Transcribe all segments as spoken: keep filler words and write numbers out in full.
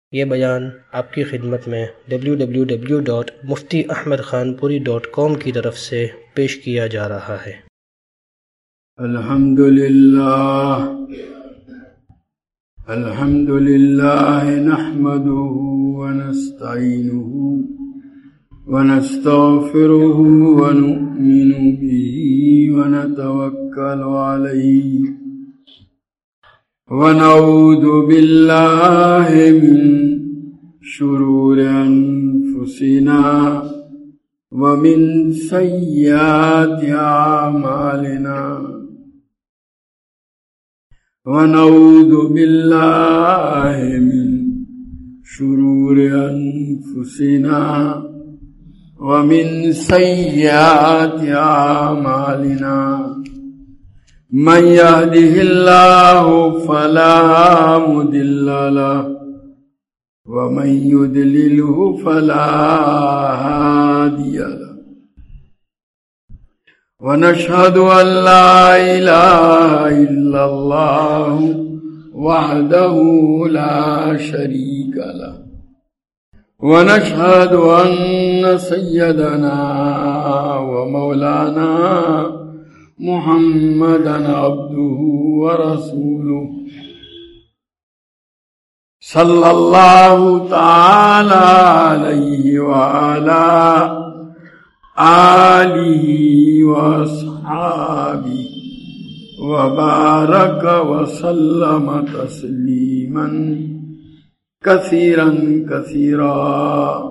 یہ بیان آپ کی خدمت میں W W W dot Mufti Ahmad Khanpuri dot کام کی طرف سے پیش کیا جا رہا ہے۔ الحمد للہ الحمد للہ نحمده ونستعینه ونستغفره ونؤمن به ونتوکل علیہ ونعوذ باللہ من شرور انفسنا ومن سیئات اعمالنا ونعوذ باللہ من شرور انفسنا ومن سیئات اعمالنا من يهده الله فلا مضل له ومن يضلله فلا هادي له ونشهد أن لا إله إلا الله وحده لا شريك له ونشهد أن سيدنا ومولانا محمدا عبده ورسوله صلى الله تعالى عليه وعلى آله وأصحابه وبارك وسلم تسليما كثيرا كثيرا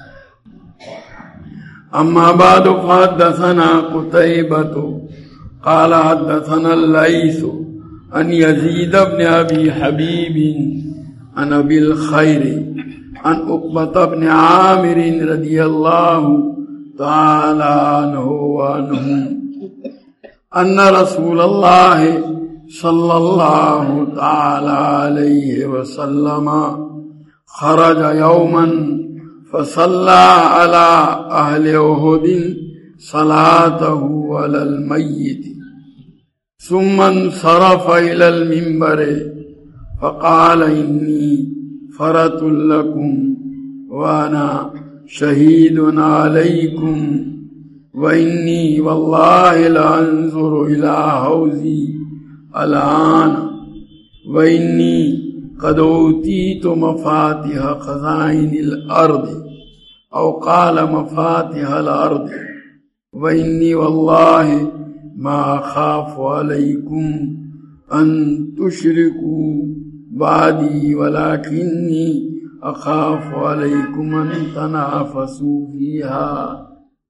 أما بعد فحدثنا قتيبة قال حدثنا الليث عن يزيد بن أبي حبيب عن أبي الخير عن عقبة بن عامر رضي الله تعالى عنه وعنهم أن رسول الله صلى الله تعالى عليه وسلم خرج يوما فصلى على أهل أحد صلاته على الميت ثم انصرف إلى المنبر فقال إني فرط لكم وأنا شهيد عليكم وإني والله لأنظر إلى حوزي الآن وإني قد أوتيت مفاتيح خزائن الأرض أو قال مفاتيح الأرض وإني والله ما أخاف عليكم أن تشركوا بعدي ولكني أخاف عليكم أن تنافسوا فيها۔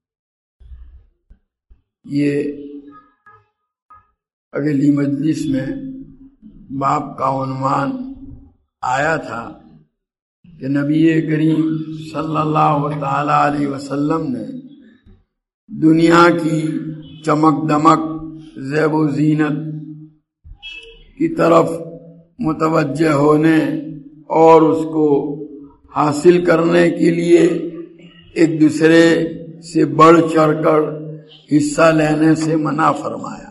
یہ اگلی مجلس میں باب کا عنوان آیا تھا کہ نبی کریم صلی اللہ تعالی علیہ وسلم نے دنیا کی چمک دمک زیب و زینت کی طرف متوجہ ہونے اور اس کو حاصل کرنے کے لیے ایک دوسرے سے بڑھ چڑھ کر حصہ لینے سے منع فرمایا۔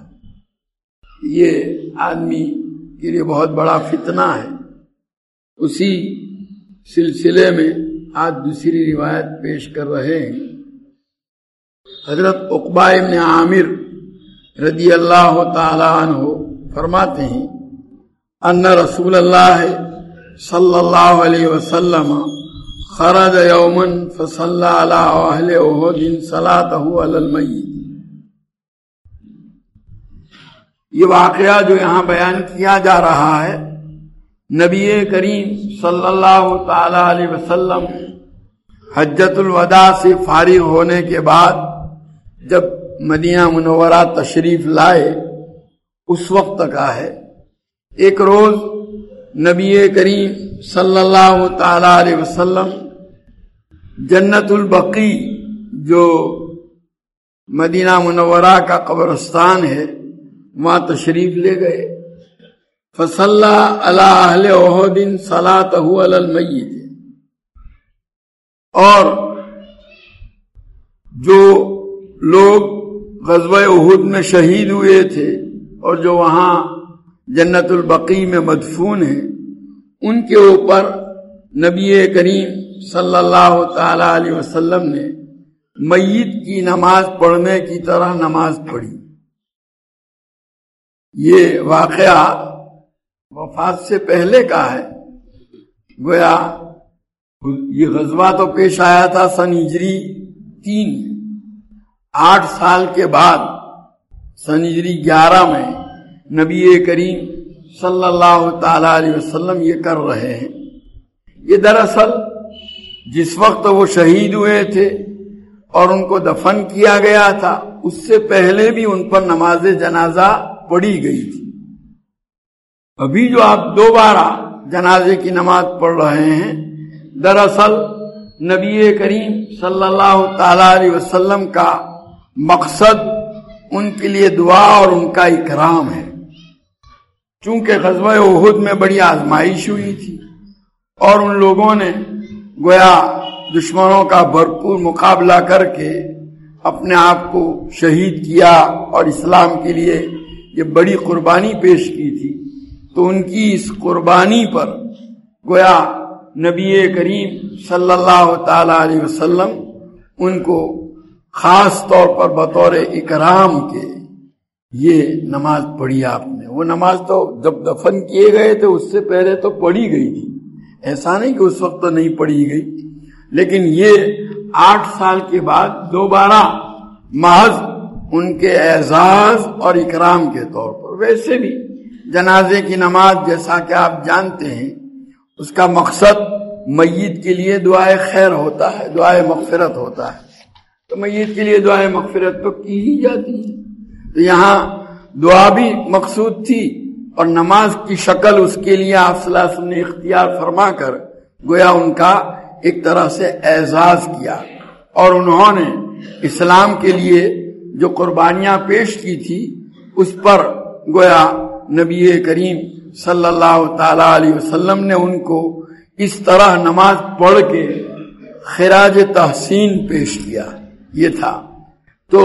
یہ آدمی کے لیے بہت بڑا فتنہ ہے۔ اسی سلسلے میں آج دوسری روایت پیش کر رہے ہیں۔ حضرت عقبہ ابن عامر رضی اللہ تعالی عنہ فرماتے ہیں ان رسول اللہ صلی اللہ علیہ وسلم خرج یوما فصلى على اہل احد صلاته على المیت۔ یہ واقعہ جو یہاں بیان کیا جا رہا ہے، نبی کریم صلی اللہ تعالی علیہ وسلم حجۃ الوداع سے فارغ ہونے کے بعد جب مدینہ منورہ تشریف لائے اس وقت کا ہے۔ ایک روز نبی کریم صلی اللہ تعالی علیہ وسلم جنت البقیع جو مدینہ منورہ کا قبرستان ہے وہاں تشریف لے گئے۔ فصلی علی اہل احد صلاۃ علی المیت، اور جو لوگ غزوہ احد میں شہید ہوئے تھے اور جو وہاں جنت البقیع میں مدفون ہیں ان کے اوپر نبی کریم صلی اللہ تعالی علیہ وسلم نے میت کی نماز پڑھنے کی طرح نماز پڑھی۔ یہ واقعہ وفات سے پہلے کا ہے، گویا یہ غزوہ تو پیش آیا تھا سن ہجری تین، آٹھ سال کے بعد سن ہجری گیارہ میں نبی کریم صلی اللہ تعالی علیہ وسلم یہ کر رہے ہیں۔ یہ دراصل جس وقت وہ شہید ہوئے تھے اور ان کو دفن کیا گیا تھا، اس سے پہلے بھی ان پر نماز جنازہ پڑھی گئی تھی۔ ابھی جو آپ دوبارہ جنازے کی نماز پڑھ رہے ہیں، دراصل نبی کریم صلی اللہ تعالی علیہ وسلم کا مقصد ان کے لیے دعا اور ان کا اکرام ہے۔ چونکہ غزوہ احد میں بڑی آزمائش ہوئی تھی اور ان لوگوں نے گویا دشمنوں کا بھرپور مقابلہ کر کے اپنے آپ کو شہید کیا اور اسلام کے لیے یہ بڑی قربانی پیش کی تھی، تو ان کی اس قربانی پر گویا نبی کریم صلی اللہ تعالی علیہ وسلم ان کو خاص طور پر بطور اکرام کے یہ نماز پڑھی آپ نے۔ وہ نماز تو جب دفن کیے گئے تھے اس سے پہلے تو پڑھی گئی تھی، ایسا نہیں کہ اس وقت تو نہیں پڑھی گئی، لیکن یہ آٹھ سال کے بعد دوبارہ محض ان کے اعزاز اور اکرام کے طور پر۔ ویسے بھی جنازے کی نماز جیسا کہ آپ جانتے ہیں، اس کا مقصد میت کے لیے دعائے خیر ہوتا ہے، دعائے مغفرت ہوتا ہے، تو میت کے لیے دعائے مغفرت تو کی ہی جاتی ہے۔ تو یہاں دعا بھی مقصود تھی اور نماز کی شکل اس کے لیے آپ صلی اللہ علیہ وسلم نے اختیار فرما کر گویا ان کا ایک طرح سے اعزاز کیا، اور انہوں نے اسلام کے لیے جو قربانیاں پیش کی تھی اس پر گویا نبی کریم صلی اللہ تعالی علیہ وسلم نے ان کو اس طرح نماز پڑھ کے خراج تحسین پیش کیا، یہ تھا۔ تو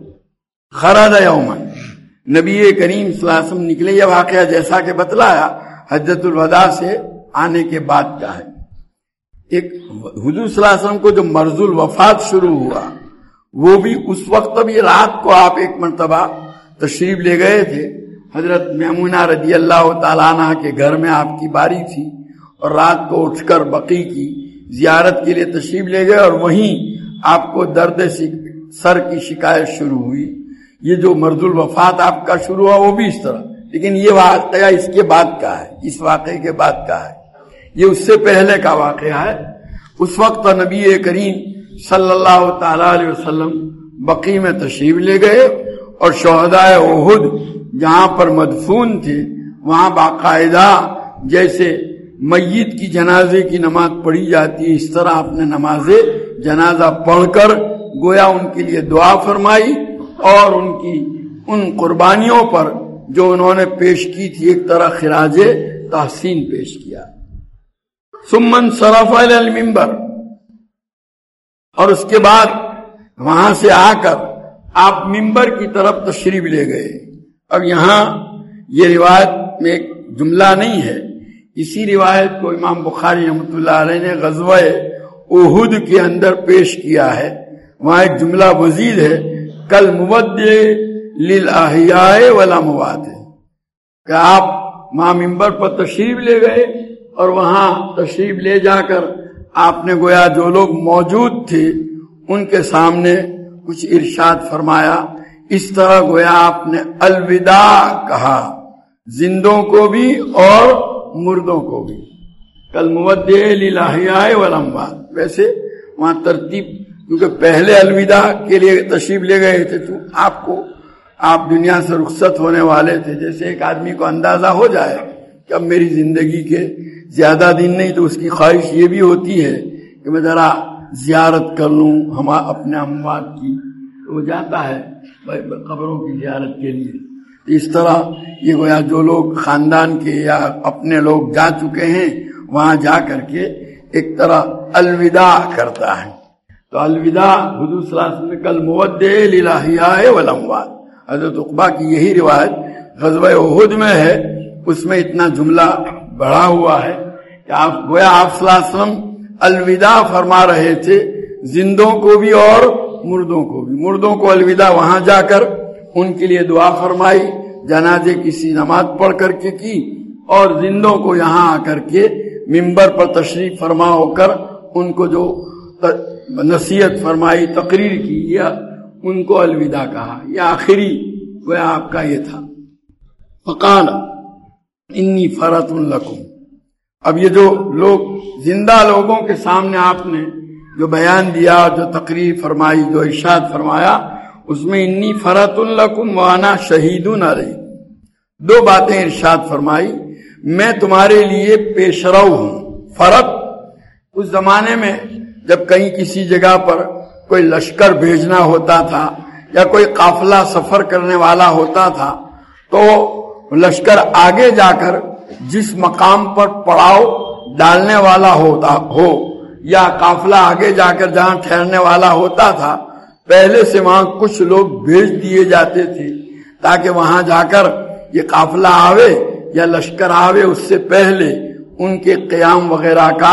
خراج یومن نبی کریم صلی اللہ علیہ وسلم نکلے۔ یہ واقعہ جیسا کہ بتلایا حجۃ الوداع سے آنے کے بعد کا ہے۔ ایک حضور صلی اللہ علیہ وسلم کو جو مرض الوفات شروع ہوا، وہ بھی اس وقت بھی رات کو آپ ایک مرتبہ تشریف لے گئے تھے۔ حضرت میمونہ رضی اللہ تعالیٰ عنہ کے گھر میں آپ کی باری تھی اور رات کو اٹھ کر بقیع کی زیارت کے لیے تشریف لے گئے، اور وہیں آپ کو درد سر کی شکایت شروع ہوئی۔ یہ جو مرض الوفات آپ کا شروع ہوا وہ بھی اس طرح، لیکن یہ واقعہ اس کے بعد کا ہے، اس واقعے کے بعد کا ہے، یہ اس سے پہلے کا واقعہ ہے۔ اس وقت نبی کریم صلی اللہ تعالی علیہ وسلم بقیع میں تشریف لے گئے اور شہدائے احد جہاں پر مدفون تھے وہاں باقاعدہ جیسے میت کی جنازے کی نماز پڑھی جاتی ہے اس طرح آپ نے نماز جنازہ پڑھ کر گویا ان کے لیے دعا فرمائی اور ان کی ان قربانیوں پر جو انہوں نے پیش کی تھی ایک طرح خراج تحسین پیش کیا۔ ثم انصرف الی المنبر، اور اس کے بعد وہاں سے آ کر آپ منبر کی طرف تشریف لے گئے۔ اب یہاں یہ روایت میں ایک جملہ نہیں ہے، اسی روایت کو امام بخاری رحمۃ اللہ علیہ نے غزوہ احد کے اندر پیش کیا ہے۔ وہاں ایک جملہ مزید ہے، کل مودع للاحیاء والاموات، کہ آپ وہاں منبر پر تشریف لے گئے اور وہاں تشریف لے جا کر آپ نے گویا جو لوگ موجود تھے ان کے سامنے کچھ ارشاد فرمایا۔ اس طرح گویا آپ نے الوداع کہا، زندوں کو بھی اور مردوں کو بھی، کل مودع للاحیاء والاموات۔ ویسے وہاں ترتیب، کیونکہ پہلے الوداع کے لیے تشریف لے گئے تھے تو آپ کو آپ دنیا سے رخصت ہونے والے تھے، جیسے ایک آدمی کو اندازہ ہو جائے کہ اب میری زندگی کے زیادہ دن نہیں، تو اس کی خواہش یہ بھی ہوتی ہے کہ میں ذرا زیارت کر لوں ہم اپنے اموات کی، تو وہ جاتا ہے قبروں کی زیارت کے لیے۔ اس طرح یہ گویا جو لوگ خاندان کے یا اپنے لوگ جا چکے ہیں وہاں جا کر کے ایک طرح الوداع کرتا ہے۔ تو الوداع حضور صلی اللہ علیہ وسلم کل مودع للاحیاء والاموات، حضرت عقبہ کی یہی روایت غزوہ احد میں ہے، اس میں اتنا جملہ بڑھا ہوا ہے۔ کہ آپ گویا آپ صلی اللہ علیہ وسلم الوداع فرما رہے تھے زندوں کو بھی اور مردوں کو بھی. مردوں کو الوداع وہاں جا کر ان کے لیے دعا فرمائی، جنازے کسی نماز پڑھ کر کے کی، اور زندوں کو یہاں آ کر کے منبر پر تشریف فرما ہو کر ان کو جو نصیحت فرمائی، تقریر کی، یا ان کو الوداع کہا. یہ آخری وہ آپ کا یہ تھا. فقال انی فرۃ لکم. اب یہ جو لوگ زندہ لوگوں کے سامنے آپ نے جو بیان دیا، جو تقریر فرمائی، جو ارشاد فرمایا، اس میں انی فرۃ لکم وانا شہید علیہ دو باتیں ارشاد فرمائی. میں تمہارے لیے پیشرو ہوں. فرق اس زمانے میں جب کہیں کسی جگہ پر کوئی لشکر بھیجنا ہوتا تھا یا کوئی قافلہ سفر کرنے والا ہوتا تھا تو لشکر آگے جا کر جس مقام پر پڑاؤ ڈالنے والا ہوتا ہو یا قافلہ آگے جا کر جہاں ٹھہرنے والا ہوتا تھا، پہلے سے وہاں کچھ لوگ بھیج دیے جاتے تھے تاکہ وہاں جا کر یہ قافلہ آوے یا لشکر آوے اس سے پہلے ان کے قیام وغیرہ کا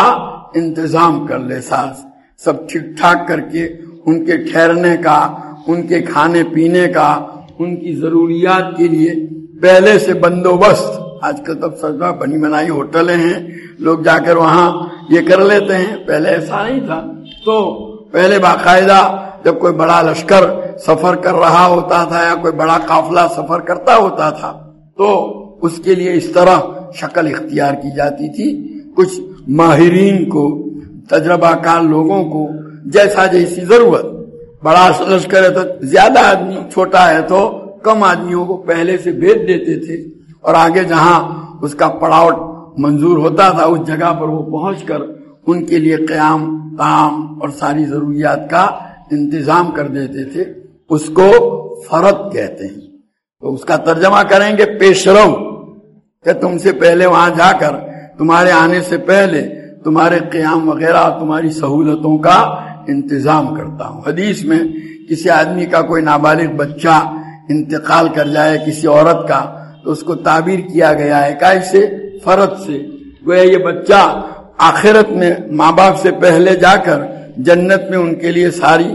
انتظام کر لے، ساز سب ٹھیک ٹھاک کر کے ان کے ٹھہرنے کا، ان کے کھانے پینے کا، ان کی ضروریات کے لیے پہلے سے بندوبست. آج کل تب سجدہ بنی بنائی ہوٹلیں ہیں، لوگ جا کر وہاں یہ کر لیتے ہیں. پہلے ایسا نہیں تھا. تو پہلے باقاعدہ جب کوئی بڑا لشکر سفر کر رہا ہوتا تھا یا کوئی بڑا قافلہ سفر کرتا ہوتا تھا تو اس کے لیے اس طرح شکل اختیار کی جاتی تھی. کچھ ماہرین کو، تجربہ کار لوگوں کو جیسا جیسی ضرورت. بڑا لشکر ہے تو زیادہ آدمی، چھوٹا ہے تو کم آدمیوں کو پہلے سے بھیج دیتے تھے، اور آگے جہاں اس کا پڑاؤ منظور ہوتا تھا اس جگہ پر وہ پہنچ کر ان کے لیے قیام، طعام اور ساری ضروریات کا انتظام کر دیتے تھے. اس کو فرد کہتے ہیں. تو اس کا ترجمہ کریں گے پیشرو، کہ تم سے پہلے وہاں جا کر تمہارے آنے سے پہلے تمہارے قیام وغیرہ، تمہاری سہولتوں کا انتظام کرتا ہوں. حدیث میں کسی آدمی کا کوئی نابالغ بچہ انتقال کر جائے کسی عورت کا تو اس کو تعبیر کیا گیا ہے کیسے؟ فرد سے. گویا یہ بچہ آخرت میں ماں باپ سے پہلے جا کر جنت میں ان کے لیے ساری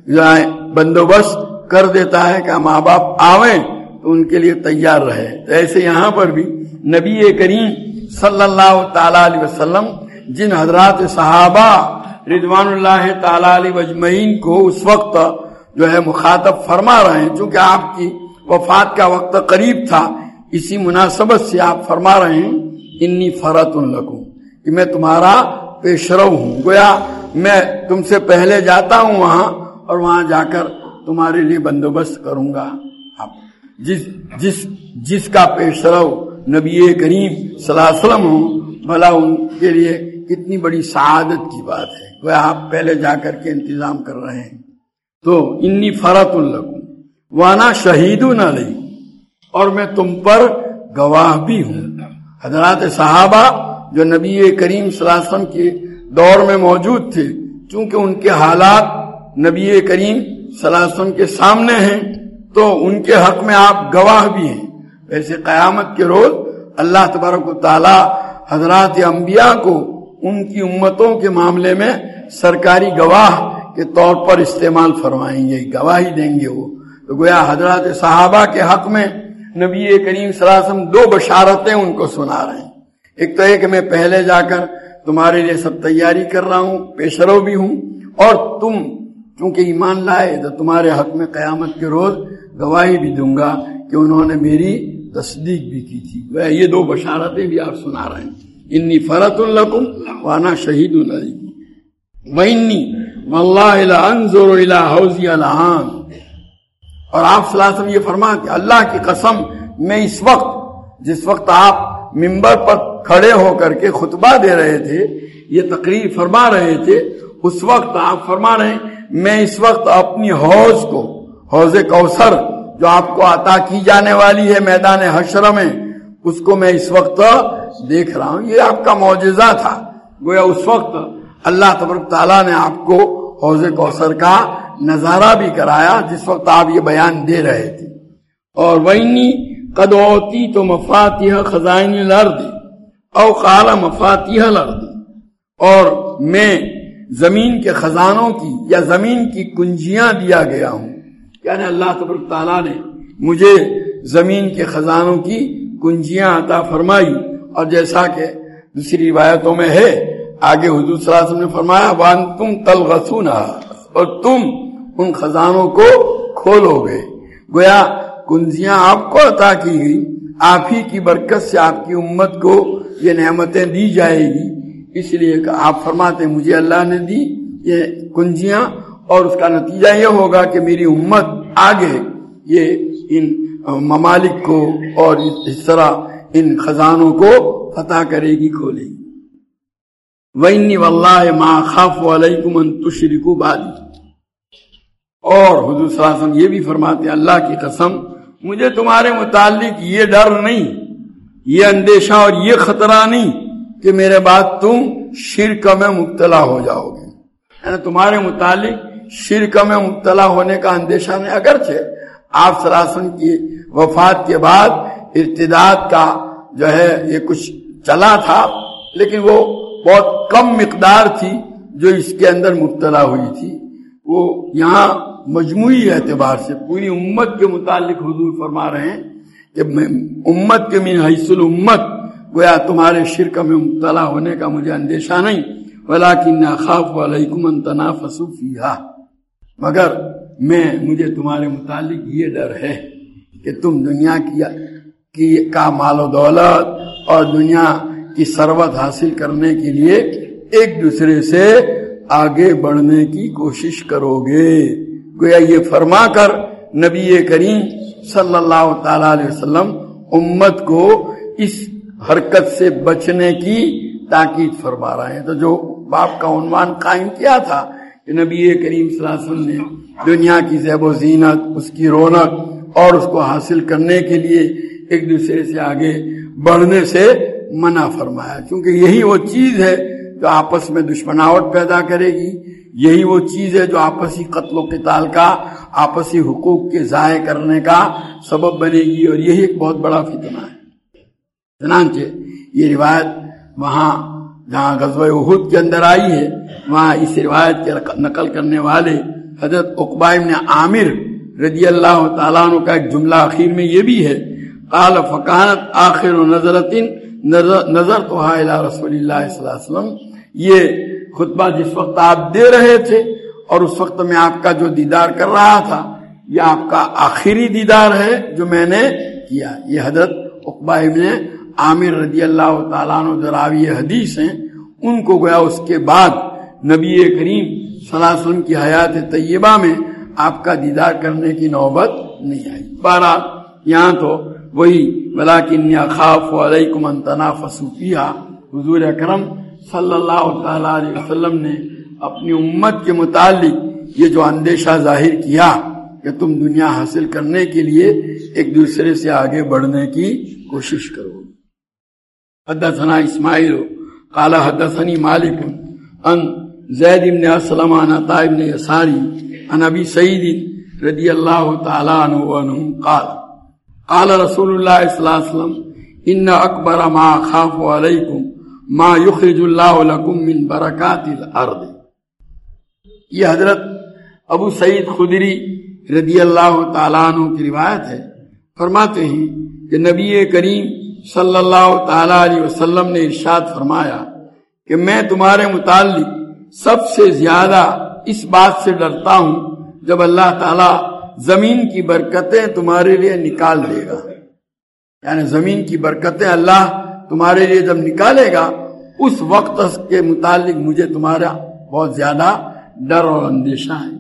بندوبست کر دیتا ہے کہ ماں باپ آویں تو ان کے لیے تیار رہے. تو ایسے یہاں پر بھی نبی کریم صلی اللہ تعالی علیہ وسلم جن حضرات صحابہ رضوان اللہ تعالی علیہ اجمعین کو اس وقت جو ہے مخاطب فرما رہے ہیں، چونکہ آپ کی وفات کا وقت قریب تھا، اسی مناسبت سے آپ فرما رہے ہیں انی فرۃ لکم، کہ میں تمہارا پیشرو ہوں. گویا میں تم سے پہلے جاتا ہوں وہاں، اور وہاں جا کر تمہارے لیے بندوبست کروں گا. جس جس جس کا پیشرو نبی کریم صلی اللہ علیہ وسلم ہوں، بھلا ان کے لیے کتنی بڑی سعادت کی بات ہے. گویا آپ پہلے جا کر کے انتظام کر رہے ہیں. تو انی فرۃ لکم وانا شہید علیہ، اور میں تم پر گواہ بھی ہوں. حضرات صحابہ جو نبی کریم صلی اللہ علیہ وسلم کے دور میں موجود تھے، چونکہ ان کے حالات نبی کریم صلی اللہ علیہ وسلم کے سامنے ہیں تو ان کے حق میں آپ گواہ بھی ہیں. ویسے قیامت کے روز اللہ تبارک و تعالی حضرات انبیاء کو ان کی امتوں کے معاملے میں سرکاری گواہ کے طور پر استعمال فرمائیں گے، گواہی دیں گے وہ. تو گویا حضرات صحابہ کے حق میں نبی کریم صلی اللہ علیہ وسلم دو بشارتیں ان کو سنا رہے ہیں. ایک تو یہ کہ میں پہلے جا کر تمہارے لیے سب تیاری کر رہا ہوں، پیشرو بھی ہوں، اور تم چونکہ ایمان لائے تو تمہارے حق میں قیامت کے روز گواہی بھی دوں گا کہ انہوں نے میری تصدیق بھی کی تھی. وہ یہ دو بشارتیں بھی آپ سنا رہے ہیں. انی فرۃ لکم وانا شہید علیکم وانی واللہ لانظر الی حوضی الان. اور آپ صلی اللہ علیہ وسلم یہ فرماتے ہیں اللہ کی قسم، میں اس وقت جس وقت آپ منبر پر کھڑے ہو کر کے خطبہ دے رہے تھے، یہ تقریر فرما رہے تھے، اس وقت آپ فرما رہے ہیں میں اس وقت اپنی حوض کو، حوض کوثر جو آپ کو عطا کی جانے والی ہے میدان حشر میں، اس کو میں اس وقت دیکھ رہا ہوں. یہ آپ کا معجزہ تھا. گویا اس وقت اللہ تبارک تعالیٰ نے آپ کو حوض کوثر کا نظارہ بھی کرایا جس وقت آپ یہ بیان دے رہے تھے. اور وَإِنِّي قَدْ أُوتِيتُ مَفَاتِحَ خَزَائِنِ الْأَرْضِ، او قال مفاتیح الارض، اور میں زمین کے خزانوں کی یا زمین کی کنجیاں دیا گیا ہوں، یعنی اللہ تبارک تعالیٰ نے مجھے زمین کے خزانوں کی کنجیاں عطا فرمائی. اور جیسا کہ دوسری روایتوں میں ہے، آگے حضور صلی اللہ علیہ وسلم نے فرمایا وانتم تلغسونها، اور تم ان خزانوں کو کھولو گے. گویا کنجیاں آپ کو عطا کی گئی، آپ ہی کی برکت سے آپ کی امت کو یہ نعمتیں دی جائے گی. اس لیے کہ آپ فرماتے ہیں مجھے اللہ نے دی یہ کنجیاں، اور اس کا نتیجہ یہ ہوگا کہ میری امت آگے یہ ان ممالک کو اور اس طرح ان خزانوں کو فتح کرے گی، کھولے گی. وَإِنِّي وَاللَّهِ مَا أَخَافُ عَلَيْكُمْ أَن تُشْرِكُوا بَعْدِي، اور حضور صلی اللہ علیہ وسلم یہ بھی فرماتے ہیں اللہ کی قسم مجھے تمہارے متعلق یہ ڈر نہیں، یہ اندیشہ اور یہ خطرہ نہیں کہ میرے بعد تم شرک میں مبتلا ہو جاؤ گے. یعنی تمہارے متعلق شرک میں مبتلا ہونے کا اندیشہ نہیں. اگرچہ آپ صلی اللہ علیہ وسلم کی وفات کے بعد ارتداد کا جو ہے یہ کچھ چلا تھا، لیکن وہ بہت کم مقدار تھی جو اس کے اندر مبتلا ہوئی تھی. وہ یہاں مجموعی اعتبار سے پوری امت کے متعلق حضور فرما رہے ہیں کہ امت کے من حیث الامت گویا تمہارے شرک میں مبتلا ہونے کا مجھے اندیشہ نہیں. وَلَكِنَّ أَخَافُ عَلَيْكُمْ أَن تَنَافَسُوا فِيهَا، مگر میں مجھے تمہارے متعلق یہ ڈر ہے کہ تم دنیا کی, کی کا مال و دولت اور دنیا کی ثروت حاصل کرنے کے لیے ایک دوسرے سے آگے بڑھنے کی کوشش کرو گے. گویا یہ فرما کر نبی کریم صلی اللہ تعالی علیہ وسلم امت کو اس حرکت سے بچنے کی تاکید فرما رہے ہیں. تو جو باپ کا عنوان قائم کیا تھا کہ نبی کریم صلی اللہ علیہ وسلم نے دنیا کی زیب و زینت، اس کی رونق اور اس کو حاصل کرنے کے لیے ایک دوسرے سے آگے بڑھنے سے منع فرمایا، کیونکہ یہی وہ چیز ہے جو آپس میں دشمناوٹ پیدا کرے گی، یہی وہ چیز ہے جو آپسی قتل و قتال کا، آپسی حقوق کے ضائع کرنے کا سبب بنے گی، اور یہی ایک بہت بڑا فتنہ ہے. چنانچہ یہ روایت وہاں جہاں غزوہ احد کے اندر آئی ہے، وہاں اس روایت کے نقل کرنے والے حضرت عقبہ بن عامر رضی اللہ تعالیٰ عنہ کا ایک جملہ آخر میں یہ بھی ہے، قال فکانت آخر نظرۃ نظرتها الی رسول اللہ صلی اللہ علیہ وسلم. یہ خطبہ جس وقت آپ دے رہے تھے اور اس وقت میں آپ کا جو دیدار کر رہا تھا، یہ آپ کا آخری دیدار ہے جو میں نے کیا. یہ حضرت عقبہ ابن عامر رضی اللہ تعالیٰ عنہ جو راوی حدیث ہیں، ان کو گویا اس کے بعد نبی کریم صلی اللہ علیہ وسلم کی حیات طیبہ میں آپ کا دیدار کرنے کی نوبت نہیں آئی. بہرحال یہاں تو وہی وَلَكِنِّي أَخَافُ عَلَيْكُمْ أَن تَنَافَسُوا فِيهَا، حضور اکرم صلی اللہ تعالیٰ علیہ وسلم نے اپنی امت کے متعلق یہ جو اندیشہ ظاہر کیا کہ تم دنیا حاصل کرنے کے لیے ایک دوسرے سے آگے بڑھنے کی کوشش کرو. حدثنا اسماعیل قال حدثني مالک عن زید بن اسلم عن عطاء بن یساری عن ابی سعید رضی اللہ تعالی عنہ عنہ قال قال رسول اللہ صلی اللہ علیہ وسلم ان اکبر ما اخاف علیکم ما یخرج اللہ لکم من برکات الارض. یہ حضرت ابو سعید خدری رضی اللہ تعالیٰ عنہ کی روایت ہے. فرماتے ہیں کہ نبی کریم صلی اللہ تعالیٰ علیہ وسلم نے ارشاد فرمایا کہ میں تمہارے متعلق سب سے زیادہ اس بات سے ڈرتا ہوں جب اللہ تعالیٰ زمین کی برکتیں تمہارے لیے نکال دے گا. یعنی زمین کی برکتیں اللہ تمہارے لیے جب نکالے گا، اس وقت کے متعلق مجھے تمہارا بہت زیادہ ڈر اور اندیشہ ہے.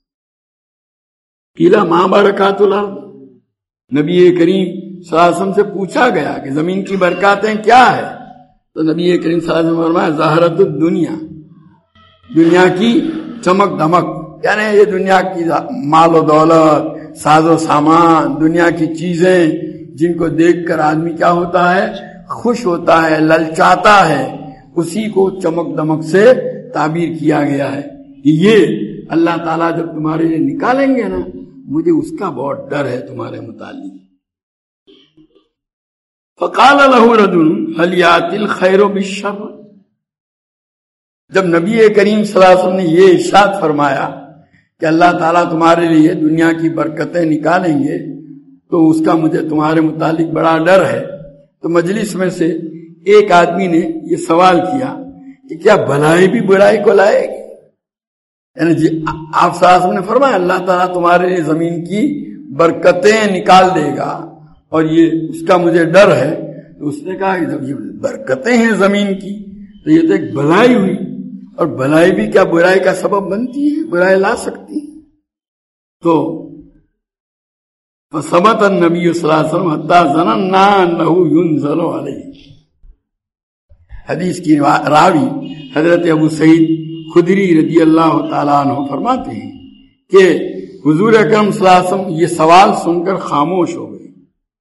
قیلا ما برکات الارض، نبی کریم صلی اللہ علیہ وسلم سے پوچھا گیا کہ زمین کی برکاتیں کیا ہے، تو نبی کریم صلی اللہ علیہ وسلم نے فرمایا ظاہرت الدنیا، دنیا کی چمک دمک. یعنی یہ دنیا کی مال و دولت، ساز و سامان، دنیا کی چیزیں جن کو دیکھ کر آدمی کیا ہوتا ہے، خوش ہوتا ہے، للچاتا ہے، اسی کو چمک دمک سے تعبیر کیا گیا ہے. یہ اللہ تعالیٰ جب تمہارے لیے نکالیں گے نا، مجھے اس کا بہت ڈر ہے تمہارے متعلق. فقال له رجل هل يأتي الخير بالشر. جب نبی کریم صلی اللہ علیہ وسلم نے یہ ارشاد فرمایا کہ اللہ تعالیٰ تمہارے لیے دنیا کی برکتیں نکالیں گے تو اس کا مجھے تمہارے متعلق بڑا ڈر ہے، تو مجلس میں سے ایک آدمی نے یہ سوال کیا کہ کیا بھلائی بھی برائی کو لائے گی؟ یعنی جی آپ صلی اللہ علیہ وسلم نے فرمایا اللہ تعالیٰ تمہارے لیے زمین کی برکتیں نکال دے گا اور یہ اس کا مجھے ڈر ہے. تو اس نے کہا کہ جب یہ برکتیں ہیں زمین کی تو یہ تو ایک بھلائی ہوئی، اور بھلائی بھی کیا برائی کا سبب بنتی ہے، برائی لا سکتی ہے. تو فثبت النبی صلی اللہ علیہ وسلم حتی ظننا انہ ينزل علیہ. حدیث کی راوی حضرت ابو سعید خدری رضی اللہ تعالیٰ عنہ فرماتے ہیں کہ حضور اکرم صلی اللہ علیہ وسلم یہ سوال سن کر خاموش ہو گئے،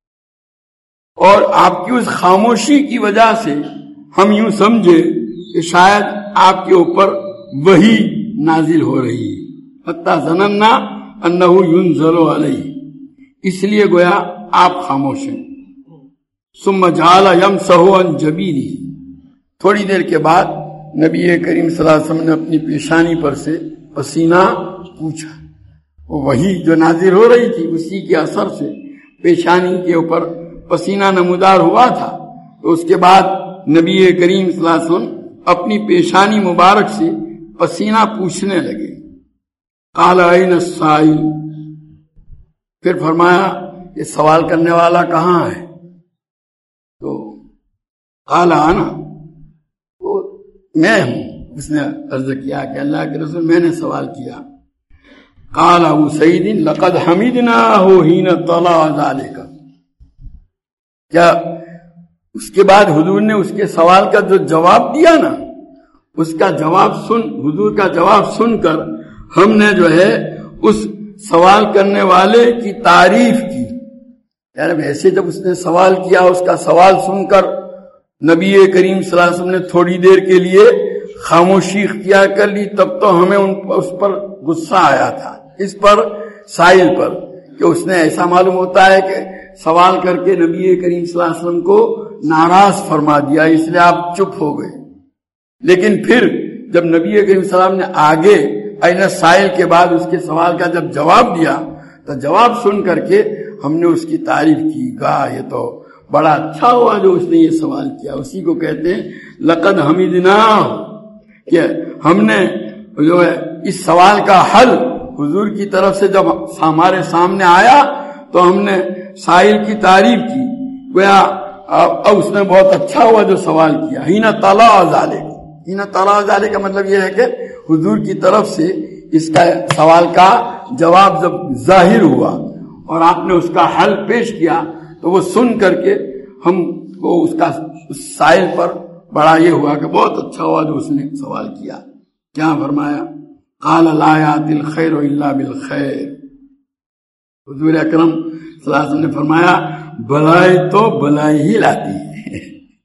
اور آپ کی اس خاموشی کی وجہ سے ہم یوں سمجھے کہ شاید آپ کے اوپر وحی نازل ہو رہی ہے. حتی ظننا انہ ينزل علیہ، اس لیے گویا آپ خاموش ہیں. ثم جعل یمسح عن جبینہ، تھوڑی دیر کے بعد نبی کریم صلی اللہ علیہ وسلم نے اپنی پیشانی پر سے پسینہ پوچھا. وہی جو نازل ہو رہی تھی اسی کے اثر سے پیشانی کے اوپر پسینہ نمودار ہوا تھا. تو اس کے بعد نبی کریم صلی اللہ علیہ وسلم اپنی پیشانی مبارک سے پسینہ پوچھنے لگے. قال این السائل، پھر فرمایا یہ سوال کرنے والا کہاں ہے؟ تو قال انا، تو میں ہوں. اس نے عرض کیا کہ اللہ کے رسول میں نے سوال کیا. قال ابو سعید لقد حمدناہ حین طلع ذلک، کیا اس کے بعد حضور نے اس کے سوال کا جو جواب دیا نا، اس کا جواب سن حضور کا جواب سن کر ہم نے جو ہے اس سوال کرنے والے کی تعریف کی. یعنی ویسے جب اس نے سوال کیا اس کا سوال سن کر نبی کریم صلی اللہ علیہ وسلم نے تھوڑی دیر کے لیے خاموشی اختیار کر لی، تب تو ہمیں ان اس پر غصہ آیا تھا، اس پر سائل پر، کہ اس نے ایسا معلوم ہوتا ہے کہ سوال کر کے نبی کریم صلی اللہ علیہ وسلم کو ناراض فرما دیا، اس لیے آپ چپ ہو گئے. لیکن پھر جب نبی کریم صلی اللہ علیہ وسلم نے آگے این سائل کے بعد اس کے سوال کا جب جواب دیا تو جواب سن کر کے ہم نے اس کی تعریف کی. کہا یہ تو بڑا اچھا ہوا جو اس نے یہ سوال کیا. اسی کو کہتے ہیں لقد حمدناہ، کہ ہم نے جو ہے اس سوال کا حل حضور کی طرف سے جب ہمارے سامنے آیا تو ہم نے سائل کی تعریف کی. گویا اب اس نے بہت اچھا ہوا جو سوال کیا. حین طلع ذلک، حین طلع ذلک کا مطلب یہ ہے کہ حضور کی طرف سے اس کا سوال کا جواب جب ظاہر ہوا اور آپ نے اس کا حل پیش کیا تو وہ سن کر کے ہم کو اس کا اس سائل پر بڑا یہ ہوا کہ بہت اچھا ہوا جو اس نے سوال کیا. کیا فرمایا؟ قال لا یأتی الخیر الا بالخیر. حضور اکرم صلی اللہ علیہ وسلم نے فرمایا بھلائی تو بھلائی ہی لاتی ہے،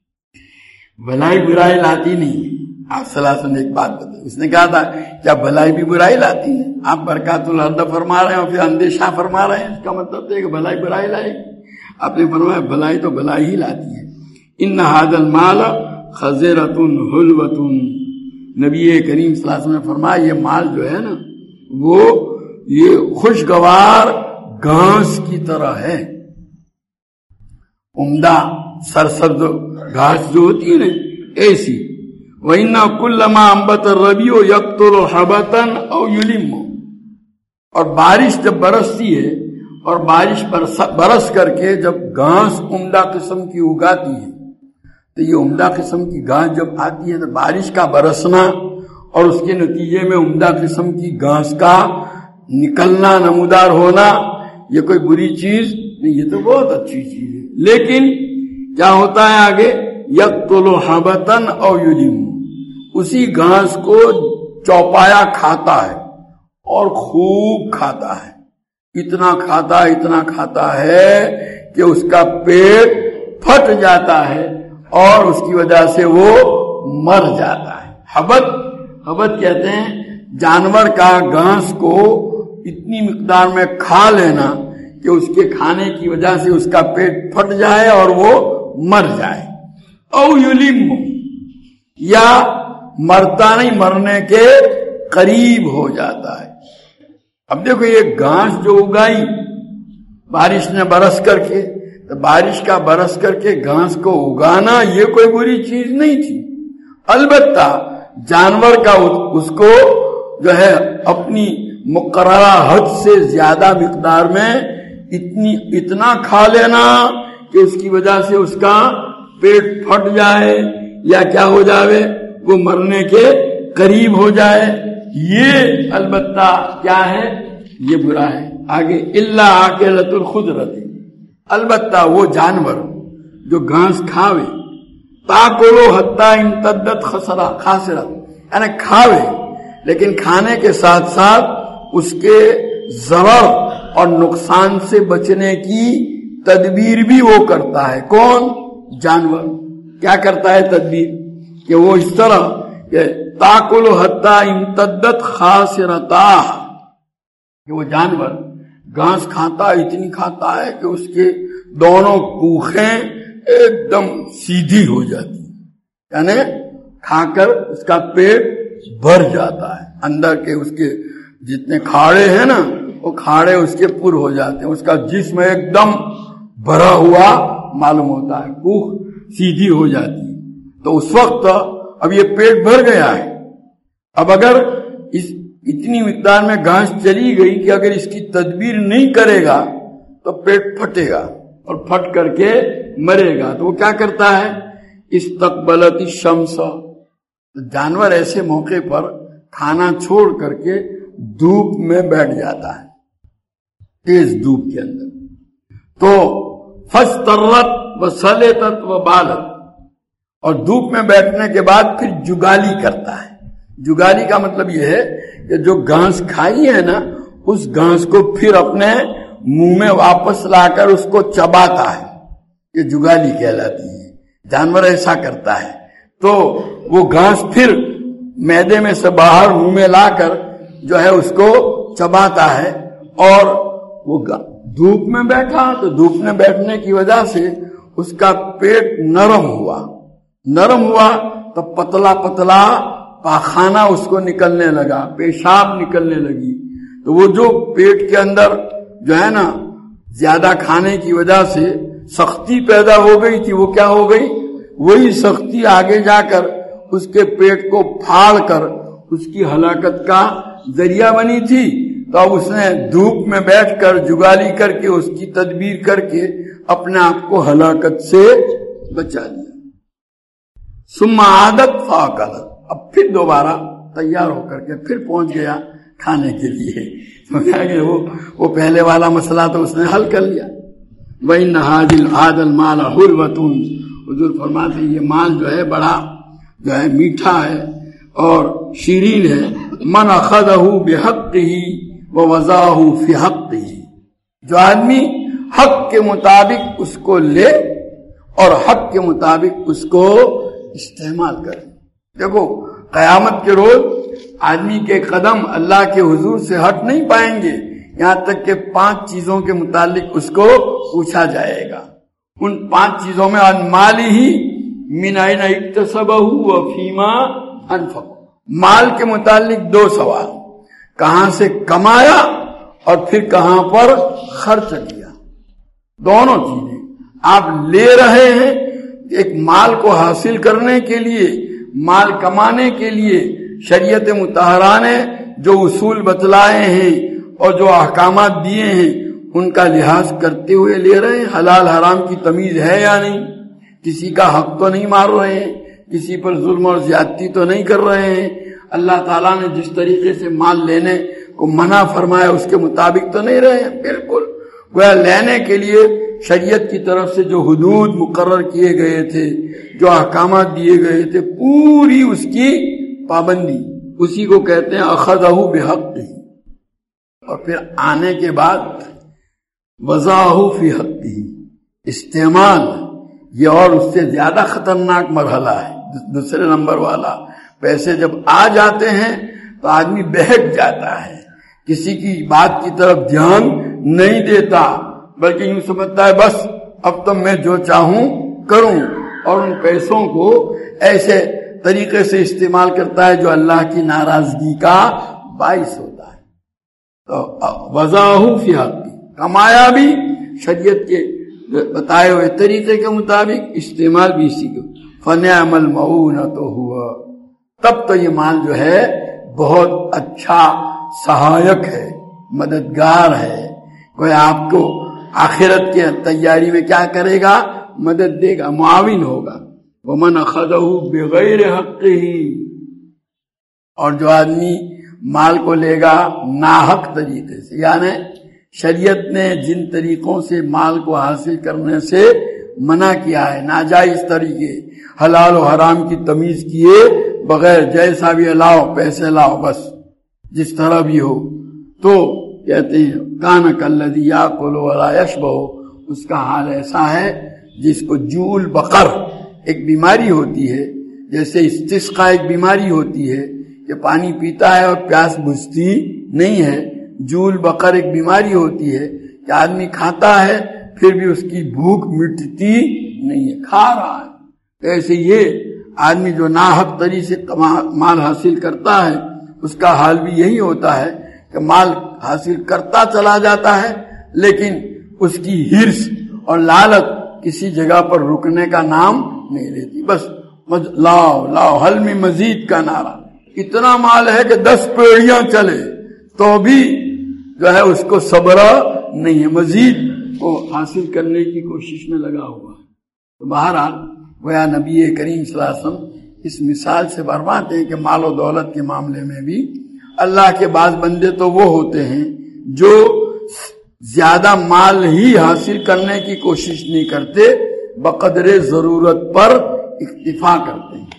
بھلائی برائی لاتی نہیں. آپ صلی اللہ علیہ وسلم نے ایک بات بتائی، اس نے کہا تھا کیا بھلائی بھی برائی لاتی ہے؟ آپ برکات الارض فرما رہے ہیں اور پھر اندیشہ فرما رہے ہیں، اس کا مطلب ہے کہ بھلائی برائی لائے گی. آپ نے فرمایا بھلائی تو بھلائی ہی لاتی ہے. ان ھذا المال خضرۃ حلوۃ، نبی کریم صلی اللہ علیہ وسلم نے فرمایا یہ مال جو ہے نا وہ یہ خوشگوار گھاس کی طرح ہے. عمدہ سرسبز گھاس جو ہوتی ہے نا ایسی. وَإِنَّ كُلَّ مَا أَنبَتَ الرَّبِيعُ يَقْطُرُ حَبَةً أَوْ يُلِمُّ، اور بارش جب برستی ہے اور بارش برس, برس کر کے جب گھاس عمدہ قسم کی اگاتی ہے تو یہ عمدہ قسم کی گھاس جب آتی ہے تو بارش کا برسنا اور اس کے نتیجے میں عمدہ قسم کی گھاس کا نکلنا نمودار ہونا یہ کوئی بری چیز نہیں، یہ تو بہت اچھی چیز ہے. لیکن کیا ہوتا ہے آگے؟ یقتل حبتن او یلم، اسی گھاس کو چوپایا کھاتا ہے اور خوب کھاتا ہے، اتنا کھاتا اتنا کھاتا ہے کہ اس کا پیٹ پھٹ جاتا ہے اور اس کی وجہ سے وہ مر جاتا ہے. حبت حبت کہتے ہیں جانور کا گھاس کو اتنی مقدار میں کھا لینا کہ اس کے کھانے کی وجہ سے اس کا پیٹ پھٹ جائے اور وہ مر جائے، او یلم، یا مرتا نہیں مرنے کے قریب ہو جاتا ہے۔ اب دیکھو یہ گھاس جو اگائی بارش نے برس کر کے، تو بارش کا برس کر کے گھاس کو اگانا یہ کوئی بری چیز نہیں تھی، البتہ جانور کا اس کو جو ہے اپنی مقررہ حد سے زیادہ مقدار میں اتنی اتنا کھا لینا کہ اس کی وجہ سے اس کا پیٹ پھٹ جائے یا کیا ہو جائے، وہ مرنے کے قریب ہو جائے، یہ البتہ کیا ہے، یہ برا ہے۔ آگے الا آکلۃ الخضرۃ، البتہ وہ جانور جو گھاس کھاوے، تاکلو حتی امتدت خسرا خاسرا، یعنی کھاوے لیکن کھانے کے ساتھ ساتھ اس کے ضرر اور نقصان سے بچنے کی تدبیر بھی وہ کرتا ہے۔ کون؟ جانور کیا کرتا ہے تدبیر، کہ وہ اس طرح کہ تاکل حتی امتدت خاسرتا، کہ وہ جانور گھاس کھاتا اتنی کھاتا ہے کہ اس کے دونوں کوکھیں ایک دم سیدھی ہو جاتی، یعنی کھا کر اس کا پیٹ بھر جاتا ہے، اندر کے اس کے جتنے کھاڑے ہیں نا وہ کھاڑے اس کے پر ہو جاتے ہیں، اس کا جسم ایک دم بھرا ہوا معلوم ہوتا ہے، کوکھ سیدھی ہو جاتی ہے۔ تو اس وقت اب یہ پیٹ بھر گیا ہے، اب اگر اس اتنی مقدار میں گھاس چلی گئی کہ اگر اس کی تدبیر نہیں کرے گا تو پیٹ پھٹے گا اور پھٹ کر کے مرے گا، تو وہ کیا کرتا ہے، استقبلت الشمس، جانور ایسے موقع پر کھانا چھوڑ کر کے دھوپ میں بیٹھ جاتا ہے، تیز دھوپ کے اندر، تو فاسترت وسلطت وبالت، اور دھوپ میں بیٹھنے کے بعد پھر جگالی کرتا ہے۔ جگالی کا مطلب یہ ہے کہ جو گھاس کھائی ہے نا اس گھاس کو پھر اپنے منہ میں واپس لا کر اس کو چباتا ہے، یہ جگالی کہلاتی ہے، جانور ایسا کرتا ہے۔ تو وہ گھاس پھر معدے میں سے باہر منہ میں لا کر جو ہے اس کو چباتا ہے، اور وہ دھوپ میں بیٹھا تو دھوپ میں بیٹھنے کی وجہ سے اس کا پیٹ نرم ہوا، نرم ہوا تو پتلا پتلا پاخانہ اس کو نکلنے لگا، پیشاب نکلنے لگی، تو وہ جو پیٹ کے اندر جو ہے نا زیادہ کھانے کی وجہ سے سختی پیدا ہو گئی تھی، وہ کیا ہو گئی، وہی سختی آگے جا کر اس کے پیٹ کو پھاڑ کر اس کی ہلاکت کا ذریعہ بنی تھی۔ تو اب اس نے دھوپ میں بیٹھ کر جگالی کر کے اس کی تدبیر کر کے اپنے آپ کو ہلاکت سے بچا لیا۔ ثم عادت فاکلت، اب پھر دوبارہ تیار ہو کر کے پھر پہنچ گیا کھانے کے لیے، سمجھا کہ وہ وہ پہلے والا مسئلہ تو اس نے حل کر لیا۔ وَإِنَّ هَذَا الْمَالَ حُلْوَةٌ، حضور فرماتے ہیں یہ مال جو ہے بڑا جو ہے میٹھا ہے اور شیرین ہے، من اخذہ بحقہ ووضعہ فی حقہ، جو آدمی حق کے مطابق اس کو لے اور حق کے مطابق اس کو استعمال کرے۔ دیکھو قیامت کے روز آدمی کے قدم اللہ کے حضور سے ہٹ نہیں پائیں گے یہاں تک کہ پانچ چیزوں کے متعلق اس کو پوچھا جائے گا۔ ان پانچ چیزوں میں عن مالہ من این اکتسبہ وفیما انفقہ، مال کے متعلق دو سوال، کہاں سے کمایا اور پھر کہاں پر خرچ کیا، دونوں چیزیں آپ لے رہے ہیں۔ ایک مال کو حاصل کرنے کے لیے، مال کمانے کے لیے شریعت مطہرہ نے جو اصول بتلائے ہیں اور جو احکامات دیے ہیں ان کا لحاظ کرتے ہوئے لے رہے ہیں۔ حلال حرام کی تمیز ہے یا نہیں، کسی کا حق تو نہیں مار رہے ہیں، کسی پر ظلم اور زیادتی تو نہیں کر رہے ہیں، اللہ تعالیٰ نے جس طریقے سے مال لینے کو منع فرمایا اس کے مطابق تو نہیں رہے ہیں، بالکل گویا لینے کے لیے شریعت کی طرف سے جو حدود مقرر کیے گئے تھے، جو احکامات دیے گئے تھے، پوری اس کی پابندی، اسی کو کہتے ہیں اخذہ بحقہ، اور پھر آنے کے بعد وضعہ فی حقہ، استعمال، یہ اور اس سے زیادہ خطرناک مرحلہ ہے، دوسرے نمبر والا۔ پیسے جب آ جاتے ہیں تو آدمی بہک جاتا ہے، کسی کی بات کی طرف دھیان نہیں دیتا، بلکہ یوں سمجھتا ہے بس اب تو میں جو چاہوں کروں اور ان پیسوں کو ایسے طریقے سے استعمال کرتا ہے جو اللہ کی ناراضگی کا باعث ہوتا ہے. تو وضعہ فی حقی، کمایا بھی شریعت کے بتائے ہوئے طریقے کے مطابق، استعمال بھی اسی کو. فنعم المعونۃ ہوا، تب تو یہ مال جو ہے بہت اچھا سہایک ہے، مددگار ہے. کوئی آپ کو آخرت کے تیاری میں کیا کرے گا؟ مدد دے گا، معاون ہوگا. ومن اخذہ بغیر حقہ، اور جو آدمی مال کو لے گا ناحق طریقے سے، یعنی شریعت نے جن طریقوں سے مال کو حاصل کرنے سے منع کیا ہے، ناجائز طریقے، حلال و حرام کی تمیز کیے بغیر، جیسا بھی لاؤ پیسے لاؤ بس جس طرح بھی ہو، تو کہتے ہیں کان کالذی یاکل ولا یشبع، اس کا حال ایسا ہے جس کو جول بقر ایک بیماری ہوتی ہے، جیسے استسقاء ایک بیماری ہوتی ہے کہ پانی پیتا ہے اور پیاس بجھتی نہیں ہے. جول بقر ایک بیماری ہوتی ہے کہ آدمی کھاتا ہے پھر بھی اس کی بھوک مٹتی نہیں ہے، کھا رہا ہے. تو ایسے یہ آدمی جو ناحق طریقے سے مال حاصل کرتا ہے اس کا حال بھی یہی ہوتا ہے کہ مال حاصل کرتا چلا جاتا ہے لیکن اس کی ہرس اور لالچ کسی جگہ پر رکنے کا نام نہیں لیتی. بس لاؤ لاؤ حل میں مزید کا نعرہ. اتنا مال ہے کہ دس پیڑیاں چلے تو بھی جو ہے اس کو صبر نہیں ہے، مزید کو حاصل کرنے کی کوشش میں لگا ہوا ہے. تو بہرحال گویا نبی کریم صلی اللہ علیہ وسلم اس مثال سے فرماتے ہیں کہ مال و دولت کے معاملے میں بھی اللہ کے بعض بندے تو وہ ہوتے ہیں جو زیادہ مال ہی حاصل کرنے کی کوشش نہیں کرتے، بقدر ضرورت پر اکتفا کرتے ہیں.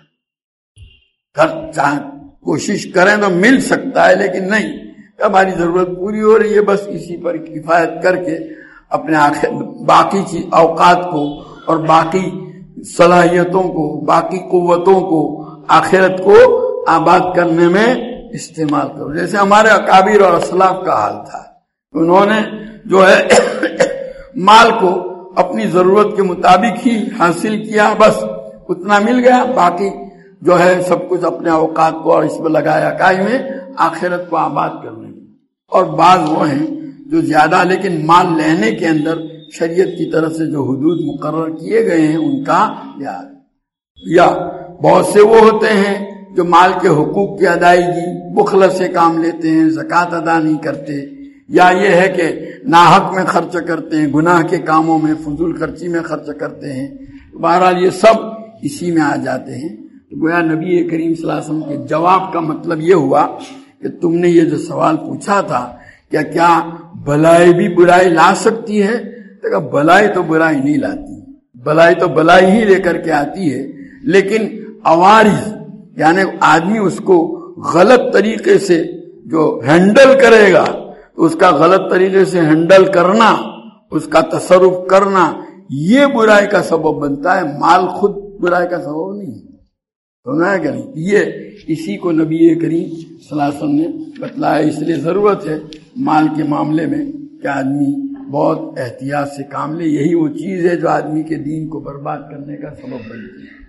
کوشش کریں تو مل سکتا ہے لیکن نہیں، ہماری ضرورت پوری ہو رہی ہے بس اسی پر کفایت کر کے اپنے آخر باقی چیز اوقات کو اور باقی صلاحیتوں کو، باقی قوتوں کو آخرت کو آباد کرنے میں استعمال کرو. جیسے ہمارے اکابر اور اسلاف کا حال تھا، انہوں نے جو ہے مال کو اپنی ضرورت کے مطابق ہی حاصل کیا، بس اتنا مل گیا، باقی جو ہے سب کچھ اپنے اوقات کو اور اس میں لگایا کائی میں آخرت کو آباد کرنے میں. اور بعض وہ ہیں جو زیادہ لیکن مال لینے کے اندر شریعت کی طرف سے جو حدود مقرر کیے گئے ہیں ان کا یاد. یا بہت سے وہ ہوتے ہیں جو مال کے حقوق کی ادائیگی بخل سے کام لیتے ہیں، زکوٰۃ ادا نہیں کرتے، یا یہ ہے کہ ناحق میں خرچ کرتے ہیں، گناہ کے کاموں میں فضول خرچی میں خرچ کرتے ہیں. بہرحال یہ سب اسی میں آ جاتے ہیں. گویا نبی کریم صلی اللہ علیہ وسلم کے جواب کا مطلب یہ ہوا کہ تم نے یہ جو سوال پوچھا تھا کیا کیا بلائی بھی برائی لا سکتی ہے، تو کہا بلائی تو برائی نہیں لاتی، بلائی تو بلائی ہی لے کر کے آتی ہے، لیکن عوارض یعنی آدمی اس کو غلط طریقے سے جو ہینڈل کرے گا تو اس کا غلط طریقے سے ہینڈل کرنا، اس کا تصرف کرنا، یہ برائی کا سبب بنتا ہے، مال خود برائی کا سبب نہیں ہے. سنا ہے کہ نہیں؟ یہ اسی کو نبی کریم صلی اللہ علیہ وسلم نے بتلایا. اس لیے ضرورت ہے مال کے معاملے میں کہ آدمی بہت احتیاط سے کام لے. یہی وہ چیز ہے جو آدمی کے دین کو برباد کرنے کا سبب بنتی ہے.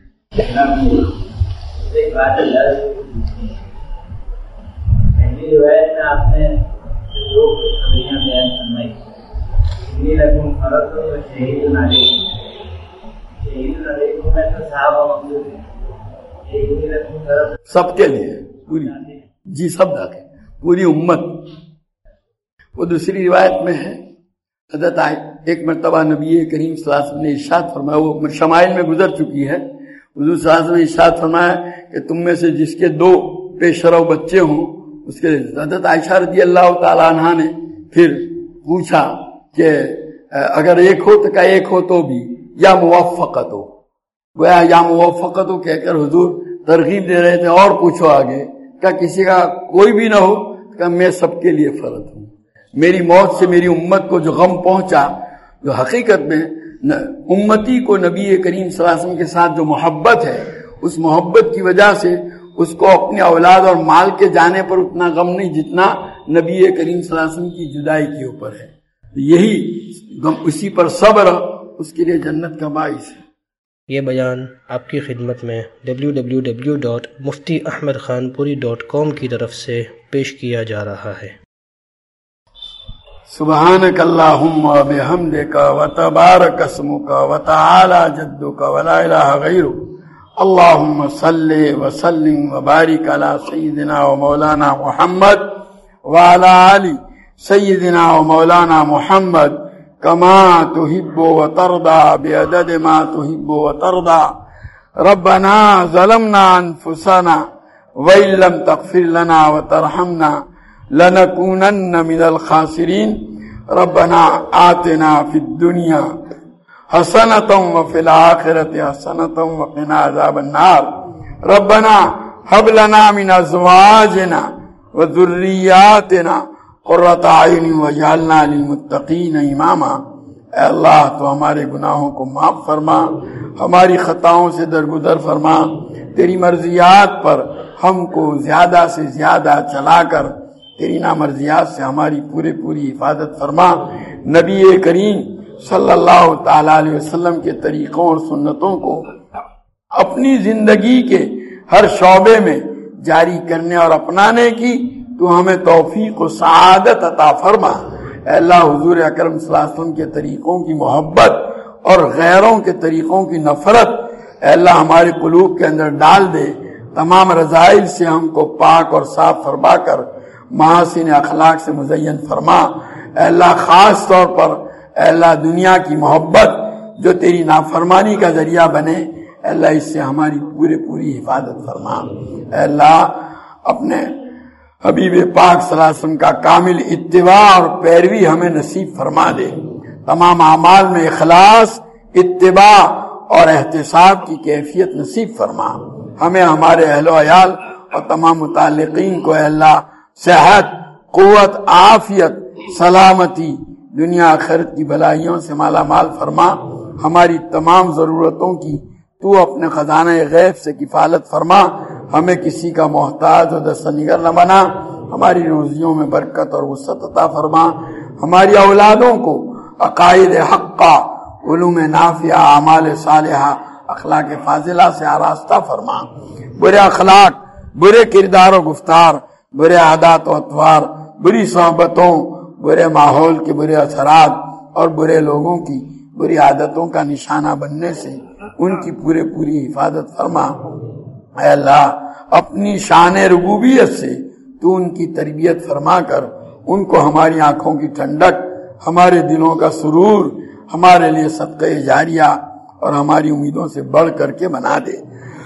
پہلی روایت میں آپ نے دو خوشخبریاں بیان فرمائی، انی لکم فرض و شہید علیکم. شہید علیکم میں تو صحابہ موجود ہیں، سب کے لیے پوری جی سب داخل پوری امت. وہ دوسری روایت میں ہے حضرت ایک مرتبہ نبی کریم صلی اللہ علیہ وسلم نے ارشاد فرمایا، وہ شمائل میں گزر چکی ہے، حضور صلی اللہ علیہ وسلم نے ارشاد فرمایا کہ تم میں سے جس کے دو پیش رو بچے ہوں اس کے. حضرت عائشہ رضی اللہ تعالی عنہا نے پھر پوچھا کہ اگر ایک ہو تو کیا ایک ہو تو بھی، یا موفقت ہو. گویا یا موفقت ہو کہہ کر حضور ترغیب دے رہے تھے اور پوچھو آگے، کیا کسی کا کوئی بھی نہ ہو کہ میں سب کے لیے فرض ہوں. میری موت سے میری امت کو جو غم پہنچا، جو حقیقت میں امتی کو نبی کریم صلی اللہ علیہ وسلم کے ساتھ جو محبت ہے، اس محبت کی وجہ سے اس کو اپنی اولاد اور مال کے جانے پر اتنا غم نہیں جتنا نبی کریم صلی اللہ علیہ وسلم کی جدائی کے اوپر ہے. یہی غم، اسی پر صبر اس کے لیے جنت کا باعث ہے. یہ بیان آپ کی خدمت میں W W W dot Mufti Ahmad Khanpuri dot کام کی طرف سے پیش کیا جا رہا ہے۔ سبحانک اللہم و بحمدک و تبارک اسمک و تعالی جدک و لا الہ غیرک اللہم صلی و سلم و بارک علی سیدنا و مولانا محمد و علی آل سیدنا و مولانا محمد كما تحب وترضى بعدد ما تحب وترضى ربنا ظلمنا أنفسنا وإن لم تغفر لنا وترحمنا لنكونن من الخاسرين ربنا آتنا في الدنيا حسنة وفي الآخرة حسنة وقنا عذاب النار ربنا هب لنا من أزواجنا وذرياتنا قرۃ اعین واجعلنا للمتقین اماما۔ اے اللہ تو ہمارے گناہوں کو معاف فرما، ہماری خطاؤں سے درگزر فرما، تیری مرضیات پر ہم کو زیادہ سے زیادہ چلا کر تیری نامرضیات سے ہماری پورے پوری حفاظت فرما۔ نبی کریم صلی اللہ تعالی علیہ وسلم کے طریقوں اور سنتوں کو اپنی زندگی کے ہر شعبے میں جاری کرنے اور اپنانے کی تو ہمیں توفیق و سعادت عطا فرما۔ اے اللہ حضور اکرم صلی اللہ علیہ وسلم کے طریقوں کی محبت اور غیروں کے طریقوں کی نفرت اے اللہ ہمارے قلوب کے اندر ڈال دے، تمام رذائل سے ہم کو پاک اور صاف فرما کر محاسن اخلاق سے مزین فرما۔ اے اللہ خاص طور پر اے اللہ دنیا کی محبت جو تیری نافرمانی کا ذریعہ بنے اے اللہ اس سے ہماری پورے پوری حفاظت فرما۔ اے اللہ اپنے حبیب پاک صلی اللہ علیہ وسلم کا کامل اتباع اور پیروی ہمیں نصیب فرما دے، تمام اعمال میں اخلاص، اتباع اور احتساب کی کیفیت نصیب فرما۔ ہمیں ہمارے اہل و عیال اور تمام متعلقین کو اے اللہ صحت، قوت، عافیت، سلامتی، دنیا آخرت کی بھلائیوں سے مالا مال فرما۔ ہماری تمام ضرورتوں کی تو اپنے خزانہ غیب سے کفالت فرما، ہمیں کسی کا محتاج و دستنگر نہ بنا، ہماری روزیوں میں برکت اور وسعت عطا فرما، ہماری اولادوں کو عقائد حقہ، علوم نافعہ، اعمال صالحہ، اخلاق فاضلہ سے آراستہ فرما۔ برے اخلاق، برے کردار و گفتار، برے عادات و اطوار، بری صحبتوں، برے ماحول کے برے اثرات اور برے لوگوں کی بری عادتوں کا نشانہ بننے سے ان کی پورے پوری حفاظت فرما۔ اے اللہ اپنی شان ربوبیت سے تو ان کی تربیت فرما کر ان کو ہماری آنکھوں کی ٹھنڈک، ہمارے دلوں کا سرور، ہمارے لیے صدقہ جاریہ اور ہماری امیدوں سے بڑھ کر کے بنا دے۔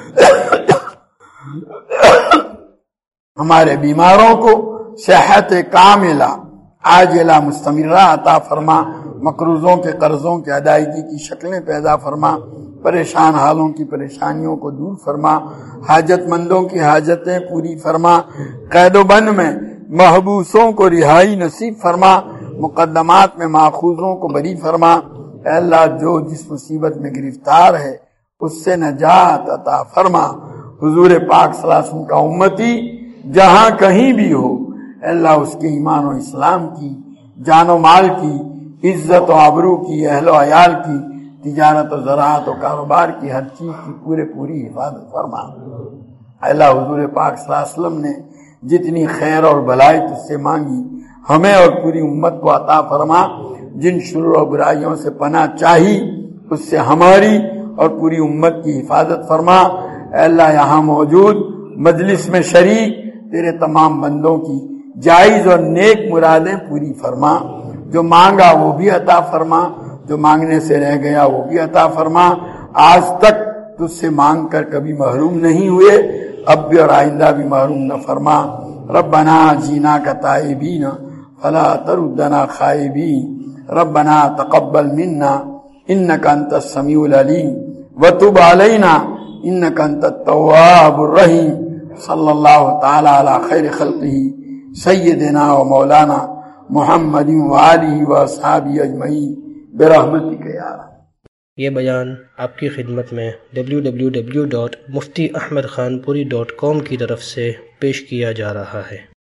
ہمارے بیماروں کو صحت کاملہ عاجلہ مستمرہ عطا فرما، مقروضوں کے قرضوں کے ادائیگی کی شکلیں پیدا فرما، پریشان حالوں کی پریشانیوں کو دور فرما، حاجت مندوں کی حاجتیں پوری فرما، قید و بند میں محبوسوں کو رہائی نصیب فرما، مقدمات میں ماخوذوں کو بری فرما۔ اے اللہ جو جس مصیبت میں گرفتار ہے اس سے نجات عطا فرما۔ حضور پاک صلی اللہ علیہ وسلم کا امتی جہاں کہیں بھی ہو اے اللہ اس کے ایمان و اسلام کی، جان و مال کی، عزت و آبرو کی، اہل و عیال کی، تجارت و زراعت و کاروبار کی، ہر چیز کی پورے پوری حفاظت فرما۔ اللہ حضور پاک صلی اللہ علیہ وسلم نے جتنی خیر اور بھلائی تجھ سے مانگی ہمیں اور پوری امت کو عطا فرما۔ جن شرور و برائیوں سے پناہ چاہی اس سے ہماری اور پوری امت کی حفاظت فرما۔ اے اللہ یہاں موجود مجلس میں شریک تیرے تمام بندوں کی جائز اور نیک مرادیں پوری فرما، جو مانگا وہ بھی عطا فرما، جو مانگنے سے رہ گیا وہ بھی عطا فرما۔ آج تک تجھ سے مانگ کر کبھی محروم نہیں ہوئے، اب بھی اور آئندہ بھی محروم نہ فرما۔ ربنا جینا کا تائبین فلا تردنا خائبین، ربنا تقبل منا انک انت السمیع العلیم وتب علینا انک انت التواب الرحیم۔ صلی اللہ تعالی علی خیر خلقہ سیدنا و مولانا محمد وآلہ واصحابہ اجمعین برحمتک یا رب۔ یہ بیان آپ کی خدمت میں W W W dot Mufti Ahmad Khanpuri dot کام کی طرف سے پیش کیا جا رہا ہے۔